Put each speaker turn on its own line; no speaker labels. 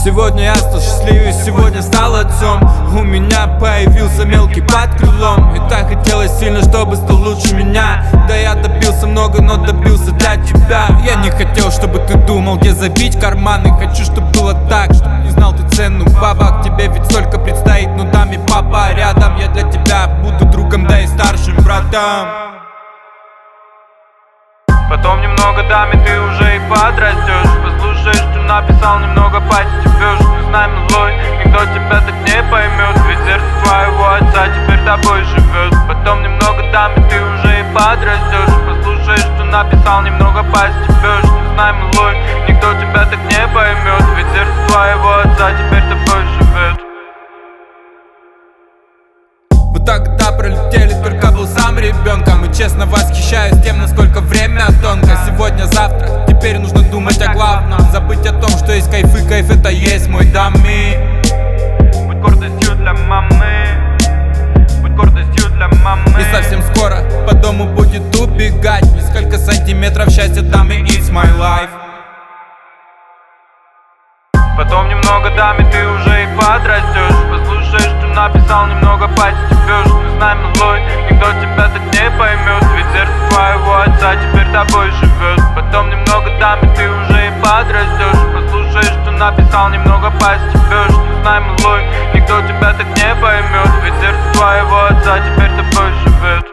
Сегодня я стал счастливее, сегодня стал отцом. У меня появился мелкий под крылом. И так хотелось сильно, чтобы стал лучше меня. Да я добился много, но добился для тебя. Я не хотел, чтобы ты думал, где забить карманы. Хочу, чтобы было так, чтобы не знал ты цену бабок. Тебе ведь столько предстоит, ну дам и папа рядом. Я для тебя буду другом, да и старшим братом.
Потом немного дам, и ты уже и подрастешь. Послушаешь, что написал, немного постепешь. Не знай, милой, никто тебя так не поймет. Ведь сердце твоего отца теперь тобой живет. Потом немного дам, и ты уже и подрастешь. Послушаешь, что написал, немного постепешь. Не знай, милой, никто тебя так не поймет. Ведь сердце твоего отца теперь тобой живет.
Вот так года пролетели, только был сам ребенком. И честно восхищаюсь тем, насколько время тонко. Сегодня, завтра, теперь нужно думать о главном. Забыть о том, что есть кайф, и кайф это есть мой дамми.
Будь гордостью для мамы. Будь гордостью для мамы.
И совсем скоро по дому будет убегать. Несколько сантиметров счастья дам, и it's my life.
Потом немного дам, и ты уже и подрастешь. Послушаешь, что написал, немного постепешь. Не знай, милой, никто тебя так не поймет. Ведь сердце твоего отца теперь тобой живет. Потом немного дам, и ты уже и подрастешь. Послушаешь, что написал, немного постепешь. Не знай, милой, никто тебя так не поймет. Ведь сердце твоего отца теперь тобой живет.